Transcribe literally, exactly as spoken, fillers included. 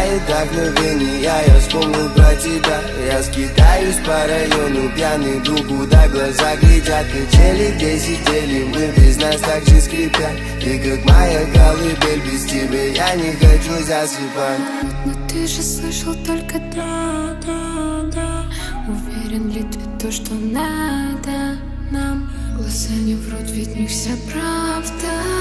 Тает вдохновение, я вспомнил про тебя. Я скитаюсь по району, пьяный друг, куда глаза глядят. Качели, где сидели мы, без нас так же скрипят. Ты как моя колыбель, без тебя я не хочу засыпать. Но ты же слышал только да, да, да. Уверен ли ты то, что надо нам? Глаза не врут, ведь в них вся правда.